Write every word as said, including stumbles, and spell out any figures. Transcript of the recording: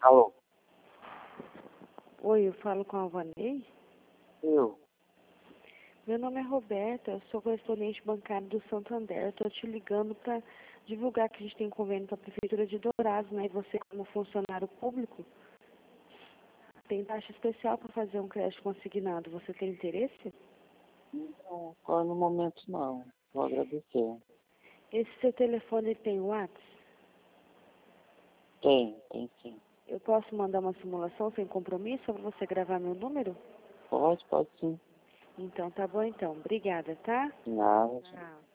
Alô? Oi, eu falo com a Vanei. Eu? Meu nome é Roberta, eu sou correspondente bancário do Santander. Estou te ligando para divulgar que a gente tem convênio com a Prefeitura de Dourados, né? E você, como funcionário público, tem taxa especial para fazer um crédito consignado. Você tem interesse? Não, agora no momento não. Vou agradecer. Esse seu telefone tem WhatsApp? Tem, tem sim. Eu posso mandar uma simulação sem compromisso para você gravar meu número? Pode, pode sim. Então, tá bom então. Obrigada, tá? Nada. Tchau.